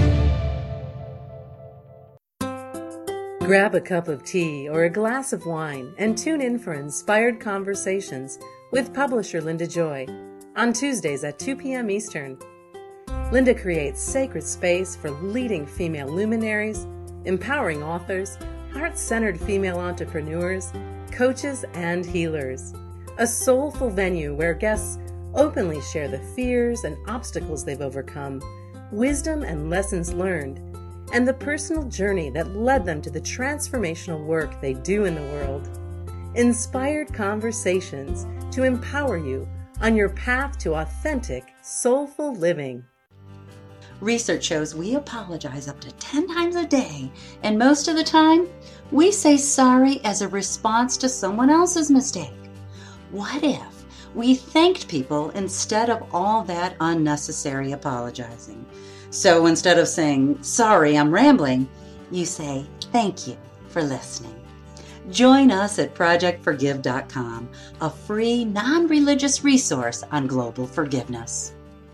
Grab a cup of tea or a glass of wine and tune in for Inspired Conversations with publisher Linda Joy on Tuesdays at two p.m. Eastern. Linda creates sacred space for leading female luminaries, empowering authors, heart-centered female entrepreneurs, coaches, and healers. A soulful venue where guests openly share the fears and obstacles they've overcome, wisdom and lessons learned, and the personal journey that led them to the transformational work they do in the world. Inspired Conversations to empower you on your path to authentic, soulful living. Research shows we apologize up to ten times a day, and most of the time, we say sorry as a response to someone else's mistake. What if We thanked people instead of all that unnecessary apologizing. So instead of saying, sorry, I'm rambling, you say, thank you for listening. Join us at project forgive dot com, a free, non-religious resource on global forgiveness.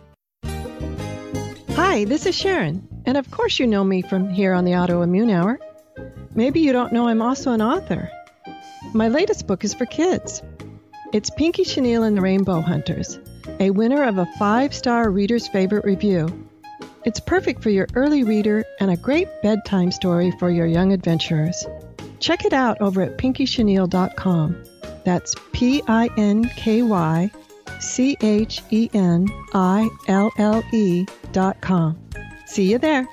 Hi, this is Sharon, and of course you know me from here on the Autoimmune Hour. Maybe you don't know I'm also an author. My latest book is for kids. It's Pinky Chenille and the Rainbow Hunters, a winner of a five-star Reader's Favorite review. It's perfect for your early reader and a great bedtime story for your young adventurers. Check it out over at pinky chenille dot com. That's P I N K Y C H E N I L L E dot com. See you there.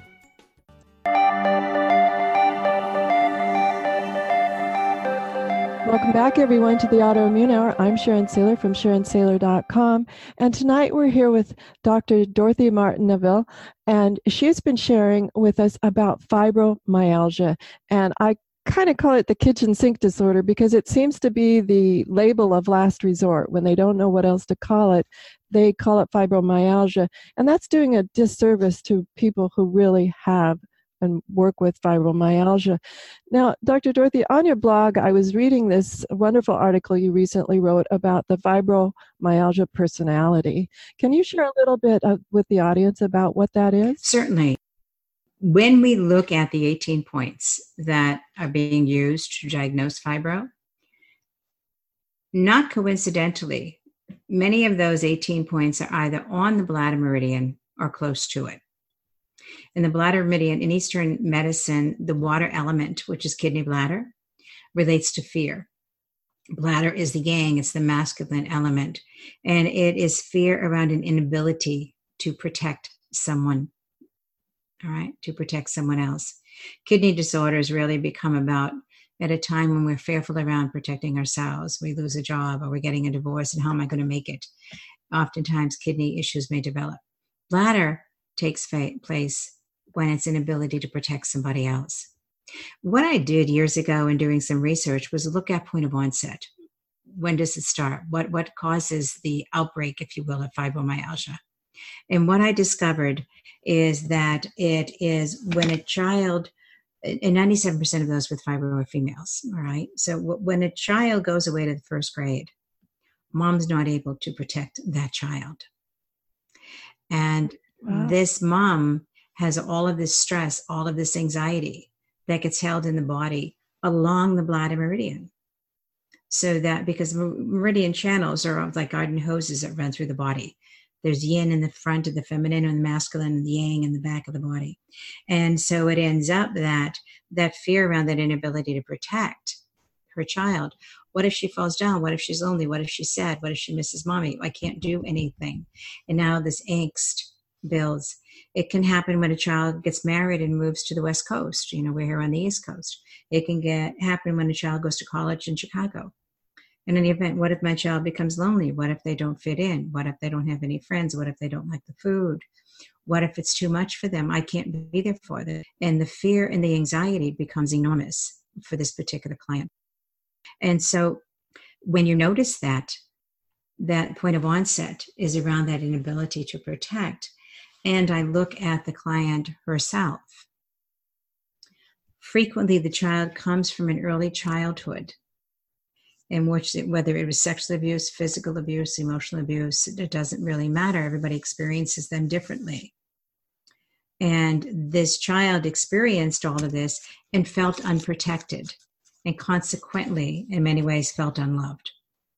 Welcome back, everyone, to the Autoimmune Hour. I'm Sharon Saylor from sharon saylor dot com. And tonight we're here with Doctor Dorothy Martin-Neville, and she has been sharing with us about fibromyalgia. And I kind of call it the kitchen sink disorder because it seems to be the label of last resort. When they don't know what else to call it, they call it fibromyalgia. And that's doing a disservice to people who really have and work with fibromyalgia. Now, Doctor Dorothy, on your blog, I was reading this wonderful article you recently wrote about the fibromyalgia personality. Can you share a little bit of, with the audience about what that is? Certainly. When we look at the eighteen points that are being used to diagnose fibro, not coincidentally, many of those eighteen points are either on the bladder meridian or close to it. In the bladder meridian, in Eastern medicine, the water element, which is kidney bladder, relates to fear. Bladder is the yang, it's the masculine element, and it is fear around an inability to protect someone, all right, to protect someone else. Kidney disorders really become about at a time when we're fearful around protecting ourselves. We lose a job or we're getting a divorce, and how am I going to make it? Oftentimes, kidney issues may develop. Bladder takes fa- place when it's an ability to protect somebody else. What I did years ago in doing some research was look at point of onset. When does it start? What, what causes the outbreak, if you will, of fibromyalgia? And what I discovered is that it is when a child, and ninety-seven percent of those with fibro are females, all right? So w- when a child goes away to the first grade, mom's not able to protect that child. And wow. This mom has all of this stress, all of this anxiety that gets held in the body along the bladder meridian. So that, because meridian channels are like garden hoses that run through the body. There's yin in the front of the feminine and the masculine, and the yang in the back of the body. And so it ends up that that fear around that inability to protect her child. What if she falls down? What if she's lonely? What if she's sad? What if she misses mommy? I can't do anything. And now this angst builds. It can happen when a child gets married and moves to the West Coast. You know, we're here on the East Coast. It can get happen when a child goes to college in Chicago. In any event, what if my child becomes lonely? What if they don't fit in? What if they don't have any friends? What if they don't like the food? What if it's too much for them? I can't be there for them. And the fear and the anxiety becomes enormous for this particular client. And so when you notice that, that point of onset is around that inability to protect, and I look at the client herself, frequently the child comes from an early childhood in which, whether it was sexual abuse, physical abuse, emotional abuse, it doesn't really matter. Everybody experiences them differently. And this child experienced all of this and felt unprotected, and consequently, in many ways, felt unloved.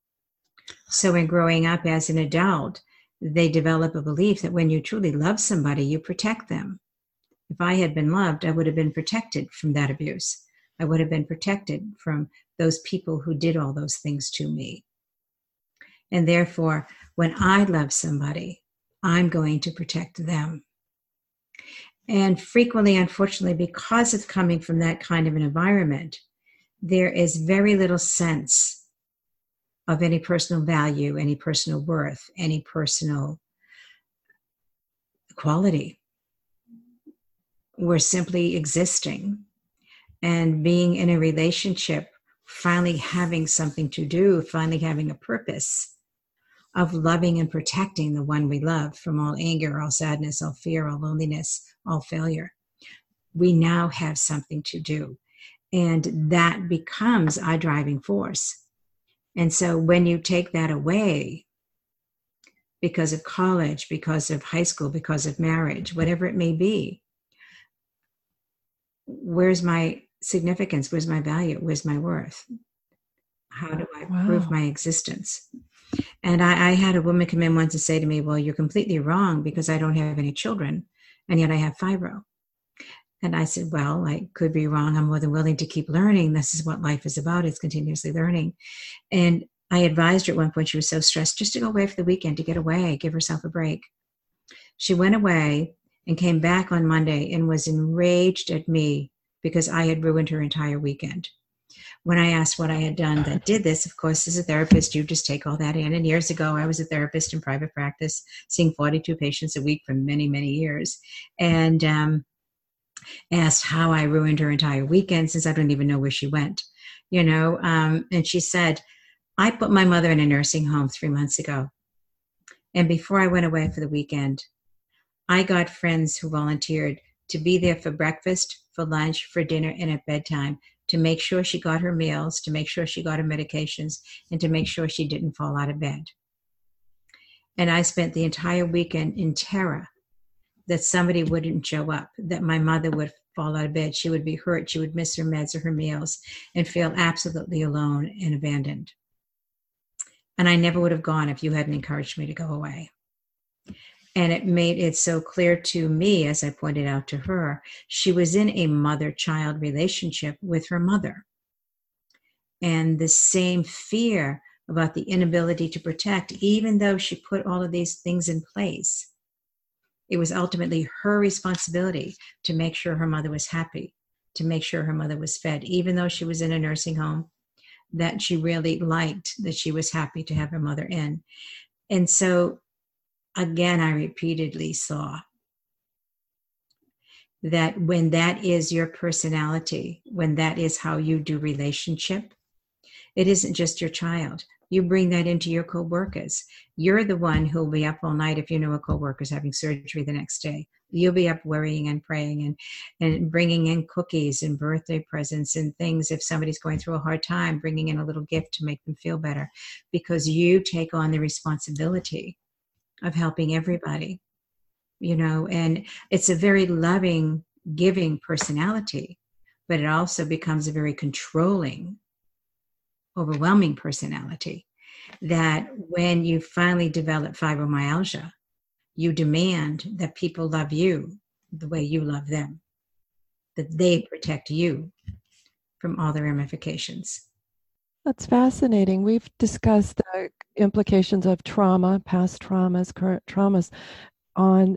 So in growing up as an adult, they develop a belief that when you truly love somebody, you protect them. If I had been loved, I would have been protected from that abuse. I would have been protected from those people who did all those things to me. And therefore, when I love somebody, I'm going to protect them. And frequently, unfortunately, because of coming from that kind of an environment, there is very little sense of any personal value, any personal worth, any personal quality. We're simply existing and being in a relationship, finally having something to do, finally having a purpose, of loving and protecting the one we love from all anger, all sadness, all fear, all loneliness, all failure. We now have something to do. And that becomes our driving force. And so when you take that away, because of college, because of high school, because of marriage, whatever it may be, where's my significance? Where's my value? Where's my worth? How do I Wow. prove my existence? And I, I had a woman come in once and say to me, well, you're completely wrong because I don't have any children, and yet I have fibro. And I said, well, I could be wrong. I'm more than willing to keep learning. This is what life is about. It's continuously learning. And I advised her at one point, she was so stressed, just to go away for the weekend, to get away, give herself a break. She went away and came back on Monday and was enraged at me because I had ruined her entire weekend. When I asked what I had done that did this, of course, as a therapist, you just take all that in. And years ago, I was a therapist in private practice, seeing forty-two patients a week for many, many years. And um, asked how I ruined her entire weekend, since I don't even know where she went, you know. Um, and she said, I put my mother in a nursing home three months ago. And before I went away for the weekend, I got friends who volunteered to be there for breakfast, for lunch, for dinner, and at bedtime, to make sure she got her meals, to make sure she got her medications, and to make sure she didn't fall out of bed. And I spent the entire weekend in terror that somebody wouldn't show up, that my mother would fall out of bed, she would be hurt, she would miss her meds or her meals, and feel absolutely alone and abandoned. And I never would have gone if you hadn't encouraged me to go away. And it made it so clear to me, as I pointed out to her, she was in a mother-child relationship with her mother. And the same fear about the inability to protect, even though she put all of these things in place, it was ultimately her responsibility to make sure her mother was happy, to make sure her mother was fed, even though she was in a nursing home, that she really liked, that she was happy to have her mother in. And so, again, I repeatedly saw that when that is your personality, when that is how you do relationship, it isn't just your child. You bring that into your coworkers. You're the one who'll be up all night if you know a coworker's having surgery the next day. You'll be up worrying and praying and, and bringing in cookies and birthday presents and things. If somebody's going through a hard time, bringing in a little gift to make them feel better, because you take on the responsibility of helping everybody, you know, and it's a very loving, giving personality, but it also becomes a very controlling, overwhelming personality, that when you finally develop fibromyalgia, you demand that people love you the way you love them, that they protect you from all the ramifications. That's fascinating. We've discussed the implications of trauma, past traumas, current traumas, on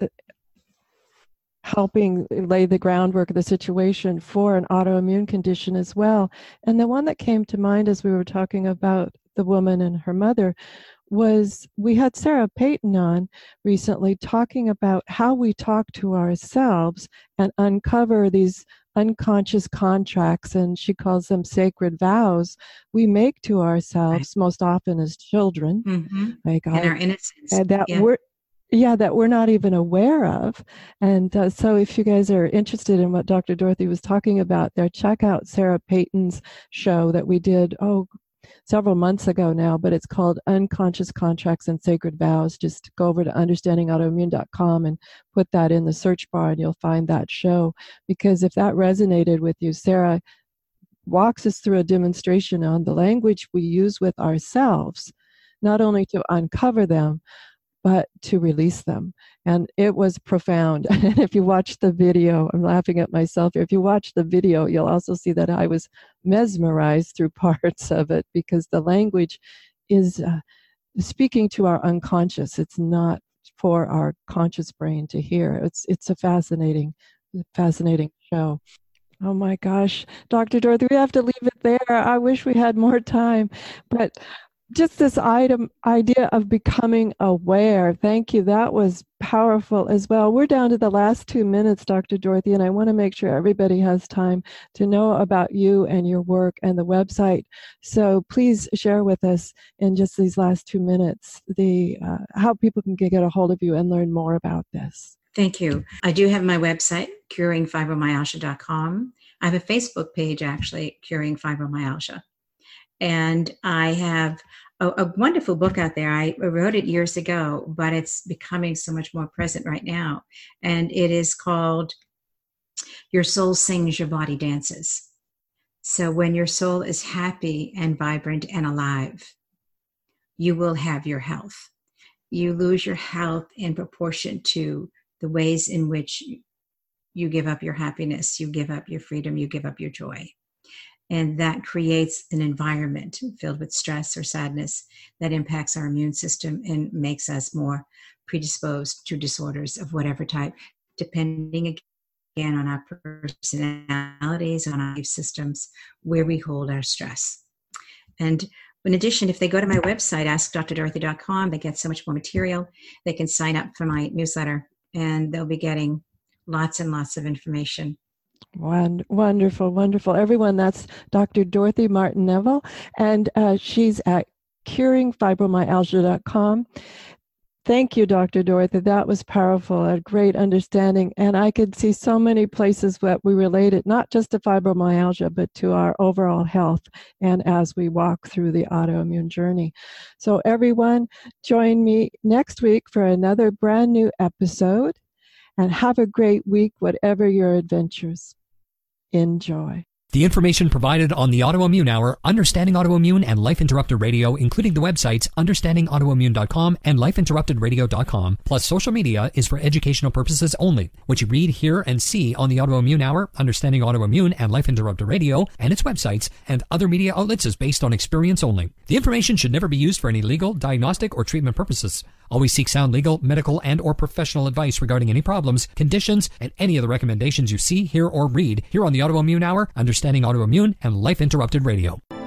helping lay the groundwork of the situation for an autoimmune condition as well. And the one that came to mind as we were talking about the woman and her mother was, we had Sarah Payton on recently talking about how we talk to ourselves and uncover these unconscious contracts, and she calls them sacred vows we make to ourselves, right, most often as children, mm-hmm. like in I, our innocence, and that yeah. we're yeah that we're not even aware of. And uh, so if you guys are interested in what Doctor Dorothy was talking about there, check out Sarah Payton's show that we did oh several months ago now, but it's called Unconscious Contracts and Sacred Vows. Just go over to understanding autoimmune dot com and put that in the search bar and you'll find that show. Because if that resonated with you, Sarah walks us through a demonstration on the language we use with ourselves, not only to uncover them, but to release them. And it was profound. And if you watch the video, I'm laughing at myself here. If you watch the video, you'll also see that I was mesmerized through parts of it, because the language is uh, speaking to our unconscious. It's not for our conscious brain to hear. It's it's a fascinating, fascinating show. Oh my gosh, Doctor Dorothy, we have to leave it there. I wish we had more time, but just this item idea of becoming aware. Thank you. That was powerful as well. We're down to the last two minutes, Doctor Dorothy, and I want to make sure everybody has time to know about you and your work and the website. So please share with us in just these last two minutes the uh, how people can get a hold of you and learn more about this. Thank you. I do have my website, curing fibromyalgia dot com. I have a Facebook page, actually, Curing Fibromyalgia. And I have a, a wonderful book out there. I wrote it years ago, but it's becoming so much more present right now. And it is called Your Soul Sings, Your Body Dances. So when your soul is happy and vibrant and alive, you will have your health. You lose your health in proportion to the ways in which you give up your happiness, you give up your freedom, you give up your joy. And that creates an environment filled with stress or sadness that impacts our immune system and makes us more predisposed to disorders of whatever type, depending again on our personalities, on our life systems, where we hold our stress. And in addition, if they go to my website, ask dr dorothy dot com, they get so much more material. They can sign up for my newsletter, and they'll be getting lots and lots of information. Wonderful, wonderful. Everyone, that's Doctor Dorothy Martin Neville, and uh, she's at curing fibromyalgia dot com. Thank you, Doctor Dorothy. That was powerful, a great understanding. And I could see so many places that we relate it, not just to fibromyalgia, but to our overall health and as we walk through the autoimmune journey. So everyone, join me next week for another brand new episode. And have a great week, whatever your adventures. Enjoy. The information provided on the Autoimmune Hour, Understanding Autoimmune, and Life Interrupted Radio, including the websites understanding autoimmune dot com and life interrupted radio dot com, plus social media, is for educational purposes only. What you read, hear, and see on the Autoimmune Hour, Understanding Autoimmune, and Life Interrupted Radio, and its websites, and other media outlets is based on experience only. The information should never be used for any legal, diagnostic, or treatment purposes. Always seek sound legal, medical, and or professional advice regarding any problems, conditions, and any of the recommendations you see, hear, or read here on the Autoimmune Hour, Understanding Autoimmune, and Life Interrupted Radio.